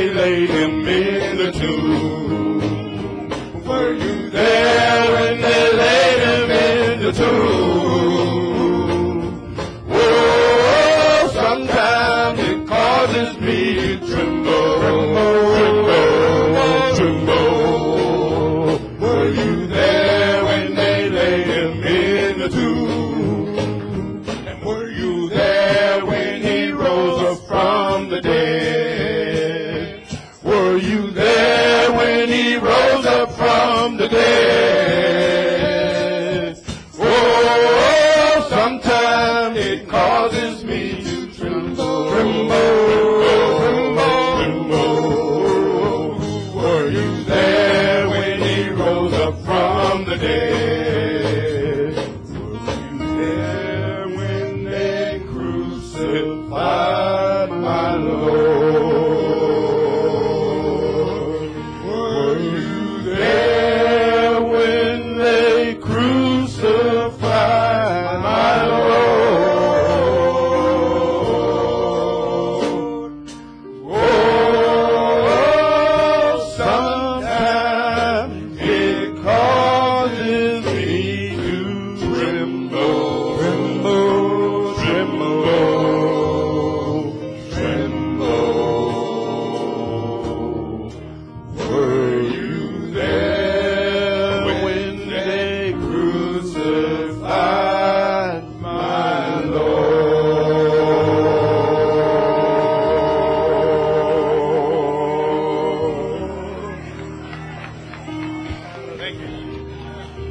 they laid him in the tomb? Were you there when they laid him in the tomb? Oh, sometimes it causes me to tremble, tremble. Were you there when they laid him in the tomb? And were you there when he rose up from the dead? Were you there when he rose up from the dead? Oh, sometimes it causes me to tremble, tremble. Were you there when he rose up from the dead? Were you there when they crucified my Lord? Were you there when they crucified my Lord? Oh, sometimes it causes me to tremble, tremble, tremble, tremble. Were you there when they crucified my Lord? Thank you.